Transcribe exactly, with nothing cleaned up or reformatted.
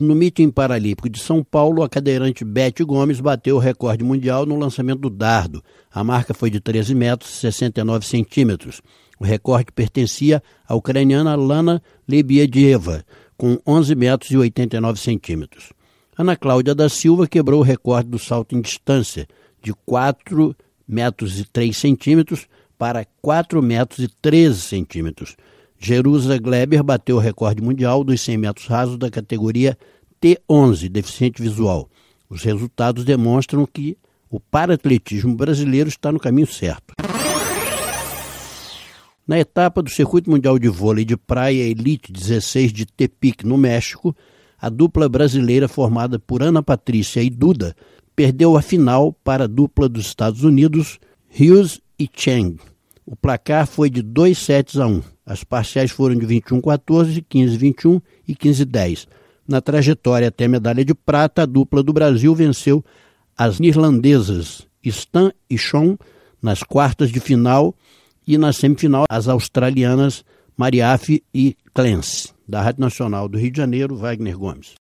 No Meeting Paralímpico de São Paulo, a cadeirante Beth Gomes bateu o recorde mundial no lançamento do dardo. A marca foi de treze metros e sessenta e nove centímetros. O recorde pertencia à ucraniana Lana Lebiedeva, com onze metros e oitenta e nove centímetros. Ana Cláudia da Silva quebrou o recorde do salto em distância, de quatro metros e três centímetros para quatro metros e treze centímetros. Jerusa Gleber bateu o recorde mundial dos cem metros rasos da categoria T onze, deficiente visual. Os resultados demonstram que o paraatletismo brasileiro está no caminho certo. Na etapa do Circuito Mundial de Vôlei de Praia Elite dezesseis de Tepic, no México, a dupla brasileira formada por Ana Patrícia e Duda perdeu a final para a dupla dos Estados Unidos, Hughes e Cheng. O placar foi de dois sets a um. As parciais foram de vinte e um a quatorze, quinze a vinte e um e quinze a dez. Na trajetória até a medalha de prata, a dupla do Brasil venceu as neerlandesas Stan e Sean nas quartas de final e na semifinal as australianas Mariafe e Clance. Da Rádio Nacional do Rio de Janeiro, Wagner Gomes.